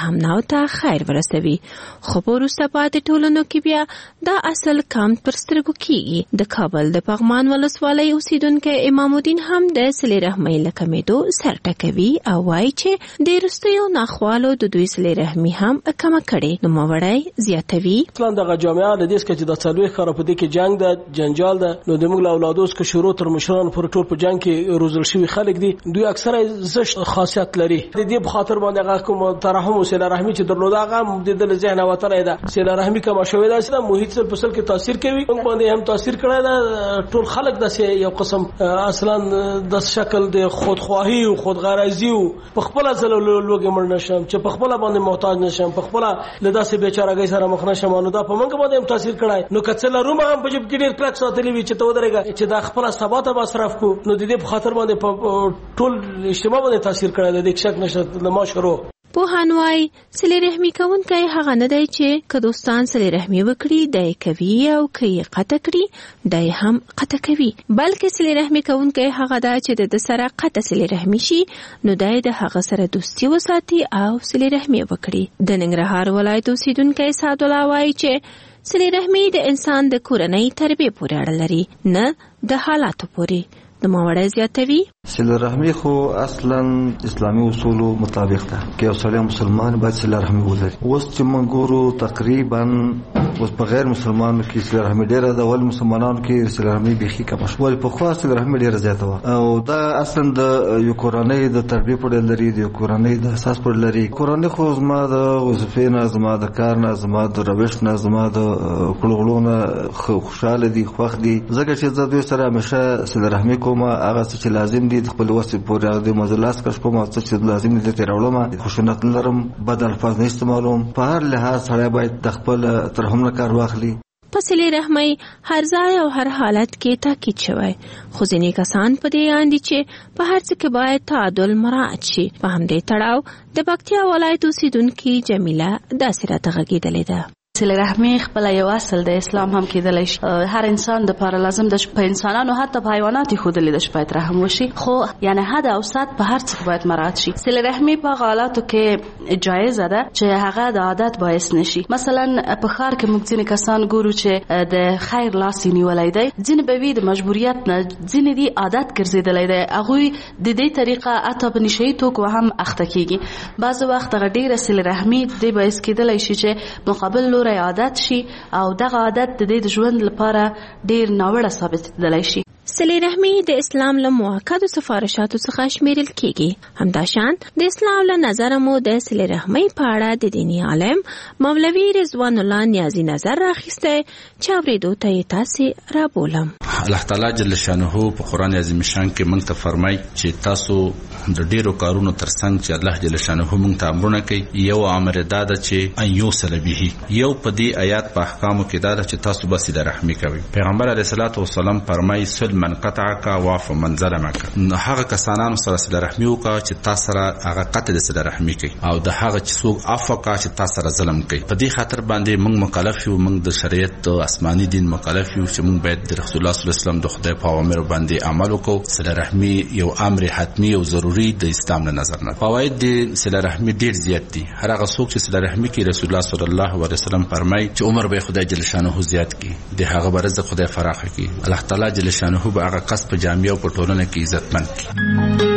همناو ته خیر ورسوي. خو په وروسته پاتې ټولنو کې بیا دا اصل کم پر سترګو کېږي. د کابل د پغمان ولسوالۍ اوسیدونکی امام الدین هم د صلې رحمۍ له کمېدو سر ټکوي او وایي چې د وروستیو ناخوالو د دوی صلې رحمي هم کمه کړې. نوموړی زیاتوي اصلا دغه جامعه د دې چې د څلوېښت کاله په دې کې جنګ ده، جنجال ده، نو د موږ له اولادو څخه شروع تر مشرانو پر ټول په جنګ کې روزل شوي خلک دي. دوی اکثره زشت خاصیت لري. د دې په خاطر باندې هغه کوم ترحم او صله رحمي چې درلوده هغه د دل ذهن وتلې ده. صله رحمي کما شوې ده چې محیط سره په سر کې تاثیر کوي. موږ باندې هم تاثیر کړی ده. ټول خلک د یو قسم اصلا د شکل د خودخواهی او خودغرضی او په خپل ځل لوګي مړ نشم چې په خپل باندې محتاج نشم، په خپل له داسې بیچارهګۍ سره مخ نشم. نو دا په موږ باندې هم تاثیر کړی. نو کڅ لرو هم په جب کې ډېر کلک ساتلې وي چې ته ودرېږه چې دا خپل ثبات به مصرف کو. نو د دې په خاطر باندې په ټول اجتماع باندې تاثیر کړی دی. د شک نشته د ما شروع پوهان وایي صلې رحمي کوونکی هغه نه دی چې که دوستان صلې رحمي وکړي دی کوي او که یې قطع کړي دی هم قطع کوي، بلکې صلې رحمي کوونکی هغه ده چې د سره قطع صلې رحمي شي نو دی د هغه سره دوستي وساتي او صلې رحمي وکړي. د ننګرهار ولایت اوسیدونکی سعدالله وایي چې صلې رحمي د انسان د کورنۍ تربیې پورې اړه لري، نه د حالاتو پورې. نوموړی زیاتوي صله رحمي خو اصلا اسلامي اصولو مطابق ده که یو سړی مسلمان باید صله رحمي ولري. اوس چې موږ ګورو تقریبا اوس په غیر مسلمانانو کې صله رحمي ډېره ده، ولې مسلمانانو کې صله رحمي بیخي کمه شوه. ولې پخوا صله رحمي ډېره زیاته وه او دا اصلا د یو کورنۍ د تربیې پورې لري، د یو کورنۍ د اساس پورې لري. کورنۍ خو زما د وظیفې نه، زما د کار نه، زما د روش نه، زما د کړغړو نه خوشحاله دي، خوښ دي. ځکه چې زه دوی سره همیشه صله رحمي کوم. هغه څه چې لازم دي خپل وسه پورې د مزلاس کښ کوم څه چې لازم دي ته راوړم. خشونت لرم، بد الفاظ نه استعمالوم. په هر لحاظ سره باید د خپل ترحم نه کار واخلي. په صلې رحمۍ هر ځای او هر حالت کې تاکید شوی، خو ځینې کسان په دې اند دي چې په هر څه کې باید تعادل مراعات شي. په همدې تړاو د پکتیا ولایت اوسیدونکې جمیله داسې راته غږېدلې ده. صله رحمي خپل یو اصل د اسلام هم کېدلی شي. هر انسان د پاره لازم د په انسانانو حتی په حیوانات خودلې د شپایت رحم وشي، خو یعنی حد او سطح په هر څه باید مراعات شي. صله رحمي په حالاتو کې جایز ده چې هغه د عادت باعث نشي. مثلا په خار کې موږ ځینې کسان ګورو چې د خیر لاس نیولای دی، ځینې به وي د مجبوریت نه، ځینې دی عادت ګرځېدلی دی، هغوی د دې طریقه حتی په نشهیي توکو هم اخته کېږي. بعضې وخت هغه ډېره صله رحمي دې باعث کېدلی شي چې مقابل لوری عادت شي او دغه عادت د دې د ژوند لپاره ډېر ناوړه ثابتېدلی شي. صلې رحمي د اسلام له مؤکدو سفارشاتو څخه شمیرل کېږي. همداشان د اسلام له نظره مو د صلې رحمي په اړه د دیني عالم مولوي رضوان الله نیازي نظر راخیستی چې اورېدو ته یې تاسې رابولم. الله تعالی جل شانه په قرآن عظیم شان کې موږ ته فرمایي چې تاسو د ډیرو کارونو ترڅنګ چې الله جل شانه موږ ته امرونه کوي، یو امر دا ده چې ان یوصل به. یو په دې آیات په احکامو کې دا ده چې تاسو به صله رحمي کوئ. پیغمبر علیه الصلاۃ والسلام فرمایي صل من قطعک واعف من ظلمک. هغه کسانانو سره صله رحمي وکړه چې تاسو سره هغه قطع د صله رحمي کوي، او د هغه چې څوک عفو کوي چې تاسو سره ظلم کوي. په دې خاطر باندې موږ مکلف یو، موږ د شریعت د آسماني دین مکلف یو چې موږ باید د رسول الله صلی الله علیه وسلم د خدای په اوامر باندې عمل وکړو. صله رحمي یو امر حتمی او ضروری د اسلام له نظر نه. فواید د صله رحمي ډیر زیات دي. هر هغه څوک چې صله رحمي کوي، رسول الله صلی الله علیه وسلم فرمایي چې عمر به خدای جل شانه زیات کړي، د هغه به رزق خدای فراخ کړي. الله تعالی جل شانه به هغه قصد په جامعه او په ټولنه کې عزتمن کړي.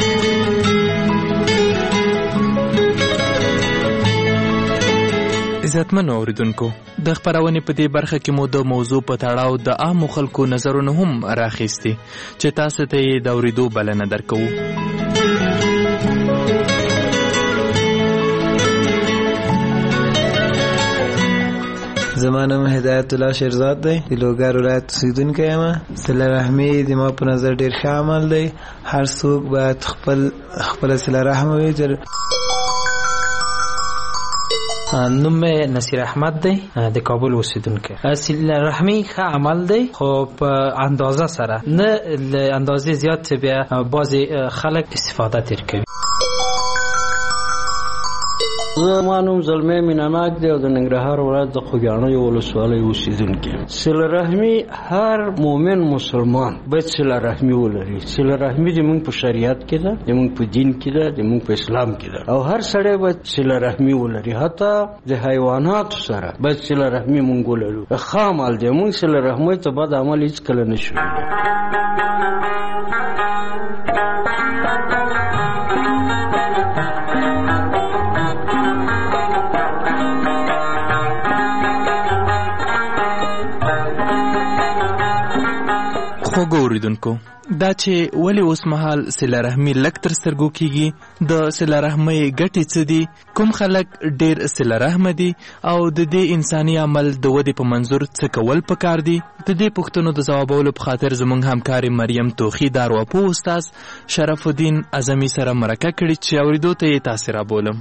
عزتمن اوریدونکو، د خبرونې په دې برخه کې مو د موضوع په تړاو د عامو خلکو نظرونه هم راخیستي چې تاسو ته یې د اوریدو بلنه درکوو. زما نوم هدایت الله شیرزاد دی، د لوګر ولایت اوسیدونکی یم. صله رحمي د ما په نظر ډېر ښه عمل دی. هر څوک باید خپله صله رحم وي. نوم نصیر احمد دی، د کابل اوسیدونکی. صله رحمي ښه عمل دی، خو په اندازه سره نه، له اندازې زیات چې بیا بعضې خلک استفاده تیر کوي. زمانوم زلمه میناناک دی او د ننګرهار ولایت د خوږیاڼیو ولسوالۍ اوسیدونکی. صله رحمي هر مؤمن مسلمان باید صله رحمي ولري. صله رحمي زموږ په شریعت کې ده، زموږ په دین کې ده، زموږ په اسلام کې ده، او هر سړی باید صله رحمي ولري. حتی د حیواناتو سره باید صله رحمي مونږ ولرو. ښه عمل دی، مونږ صله رحمۍ ته بد عمل هېڅکله نه شو. خوږو اوریدونکو، دا چې ولې اوس مهال صله رحمي لږ تر سترګو کیږي، د صله رحمۍ ګټې څه دي، کوم خلک ډېر صله رحمه دي، او د دې انساني عمل د ودې په منظور څه کول پکار دي، د دې پوښتنو د ځوابولو په خاطر زموږ همکارې مریم توخي د ارواپوه استاد شرف الدین اعظمي سره مرکه کړې چې اورېدو ته یې تاسې رابولم.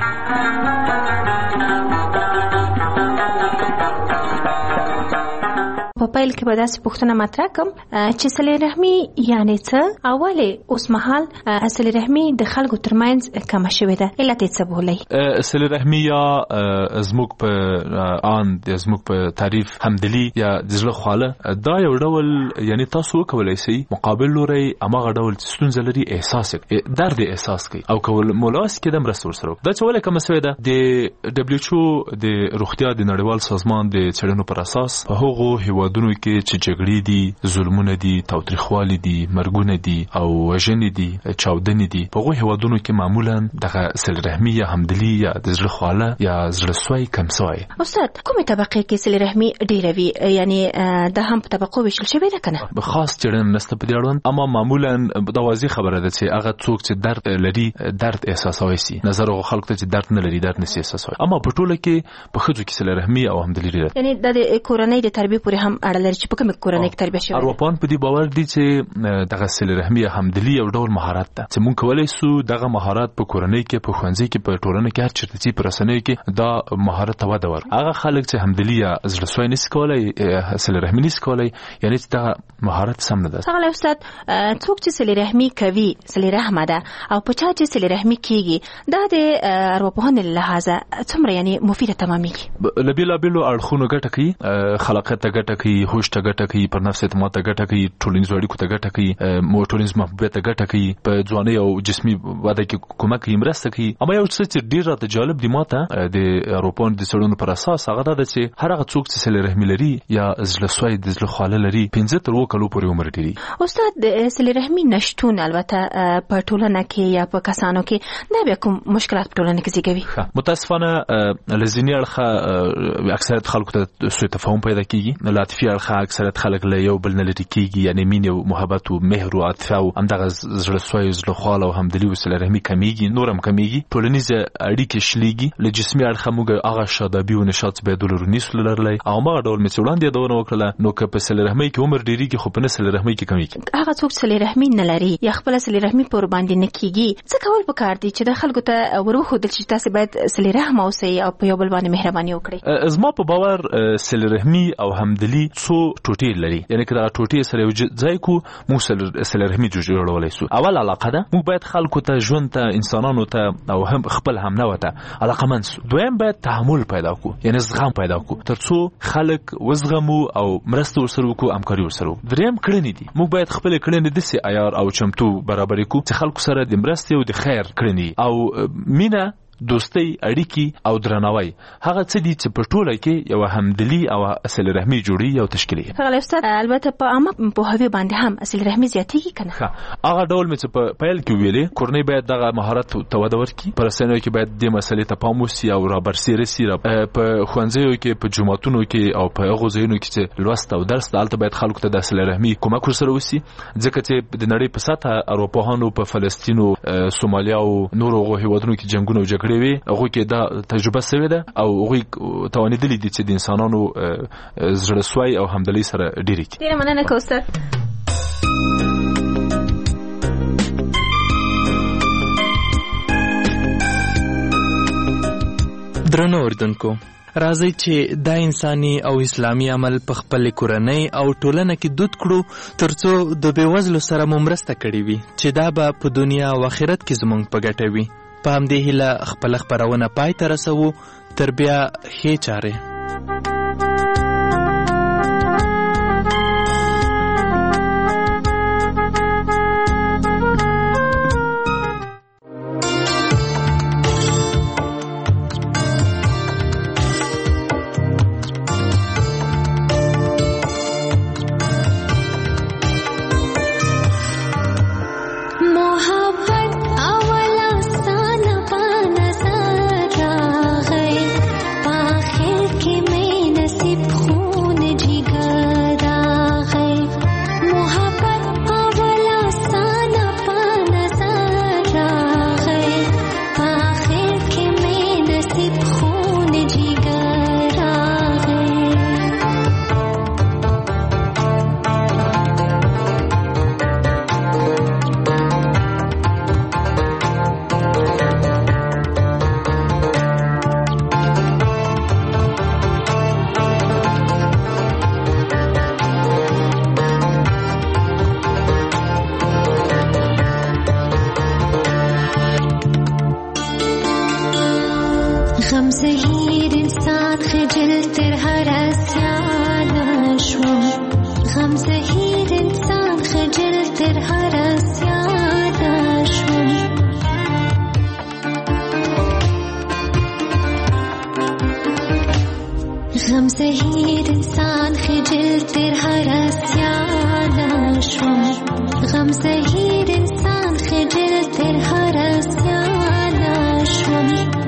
په پیل کې به داسې پوښتنه مطرح کړم چې صله رحمي یعنې څه، او ولې اوس مهال صله رحمي د خلکو ترمنځ کمه شوې ده، علت یې څه بولئ؟ صله رحمي یا زموږ په زموږ په تعریف همدلي یا د زړه خواله، دا یو ډول یعنی تاسو وکولای شئ مقابل لوري هماغه ډول ستونزه لري احساس درد احساس کوي او کول مولاس کې د مرسته ورسره. دا چې ولې کومه شوې ده، د WHO د روغتیا د نړیوال سازمان د څېړنو پر اساس په هغو هیوادونو کې چې جګړې دي، ظلمونه دي، تاوتریخوالي دي، مرګونه دي او وژنې دي، چاودنې دي، په هغو هیوادونو کې معمولا دغه صله رحمي یا همدلي یا د زړه خواله یا زړه سوی کم سوی. استاد، کومه طبقه کې صله رحمي ډیره وي، یعنی د هم په طبقو ویشل شوی ده کنه؟ خاص څېړنه نشته په دې اړوند، اما معمولا دا واضح خبره ده چې هغه څوک چې درد لري درد احساسوي سي، نظر هغه خلکو ته چې درد نه لري درد نشي احساسوي. اما په ټوله کې په ښځو کې صله رحمي او همدلي لري، یعنی د کورنۍ د تربیه پورې هم اړه لري چې په کومه کورنۍ کې تربیه شوی. ارواپوهان په دې باور دي چې دغه صله رحمي همدلي یو ډول مهارت ده چې موږ کولای شو دغه مهارت په کورنۍ کې، په ښوونځي کې، په ټولنه کې، هر چیرته چې په رسنیو کې دا مهارت ته وده ورکړي. هغه خلک چې همدلي یا زړه سوی نشي کولای، صله رحمي نشي کولای، یعنی چې دا مهارت سم نه ده. څنګه استاد، څوک چې صله رحمي کوي صله رحمه ده، او په چا چې صله رحمي کیږي، دا د ارواپوهانو له لحاظه څومره یعنی مفیده تمامېږي؟ له بېلابېلو اړخونو ګټه کوي، خلاقیت ته ګټه کوي، هوش ته ګټه کوي، پر نفس اعتماد ته ګټه کوي، ټولنیزو اړیکو ته ګټه کوي، ټولنیز محبوبیت ته ګټه کوي، په ځوانۍ او جسمي وده کې کومک کوي، مرسته کوي. اما یو څه چې ډېر راته جالب دی ماته د اروپایانو د څېړنو پر اساس هغه دا ده چې هر هغه څوک چې صله رحمي لري یا زړه سوی د زړه خواله لري 15 تر 20 کلو پورې عمر لري. استاد، د صله رحمي نشتون البته په ټولنه کې یا په کسانو کې دا بیا کوم مشکلات په ټولنه کې زیږوي؟ متاسفانه لزینی اړخه اکثریت خلکو ته سوء تفاهم پیدا کیږي، لطفي اړخه اکثریت خلک له یو بل نه لري کیږي، یعنی مینه او محبت او مهر او عاطفه او همدغه زړه سوی زړه خواله او همدلي او صله رحمي کمیږي، نورم کمیږي، ټولنیز اړیکې شلېږي. له جسمي اړخه موږ هغه شادابي او نشاط به دولر نیسو لرلای او ما ډول مې وړاندې دونه وکړه، نو که په صله رحمي کې عمر ډیریږي خو په صله رحمي کې کمیږي. هغه څوک صله رحمي نه لري یا خپل صله رحمي پر باندې نه کیږي، څه کول پکار دي چې د خلکو ته ورخودل چې تاسو باید صله رحم اوسئ او په یو بل باندې مهرباني وکړئ؟ زما په باور صله رحمي او همدلي څو ټوټې لري، یعنی کله ټوټې سره یو ځای کو موږ صله رحمي جوړولای شو. اول علاقه ده، موږ باید خلکو ته، ژوند ته، انسانانو ته او هم خپل هم نه وته علاقمند شو. دویم باید تحمل پیدا کو، یعنی زغم پیدا کو ترڅو خلک وزغمو او مرسته ورسره وکړو، همکاري ورسره. دریم کړنې دي، موږ باید خپل کړنې د سي عیار او چمتو برابرې کو چې خلکو سره د مرستې او د خیر کړنې او مینه، دوستي، اړیکی او درناوی هغه څه دي چې په ټوله کې یو همدلي او صله رحمي جوړي او تشکیلي. هغه استاد، البته په عامه په هوی باندې هم صله رحمي زیاتېږي کنه؟ هغه ډول مې چې په پیل کې ویلې، کورنۍ باید دغه مهارت ته وده ورکړي، پر رسنیو کې باید د مسلې ته پام وشي او رابرسېره سي، په ښوونځیو کې، په جوماتونو کې او په هغو ځایونو کې چې لوست او درس دلته باید خلکو ته د صله رحمي کومک ورسره وشي، ځکه چې د نړۍ په سطحه اروپاهانو په فلسطین او سومالیا او نورو هیوادونو کې جنگونه او جګړې وي، هغه کې دا تجربه شوې ده او هغه توانیدلې دي چې د انسانانو زړه سوی او همدلي سره ډیری کی. ډیره مننه کوثر. درنو اوریدونکو، راځي چې دا انساني او اسلامي عمل په خپل کورنۍ او ټولنه کې دود کړو ترڅو د بیوزلو سره مرسته کړي وي چې دا به په دنیا او آخرت کې زموږ په ګټه وي. په همدې هیله خپل خبرونه پای ته رسوو. تر بیا ښې چارې. غم زهیر انسان خجل تر هر اسیان شوم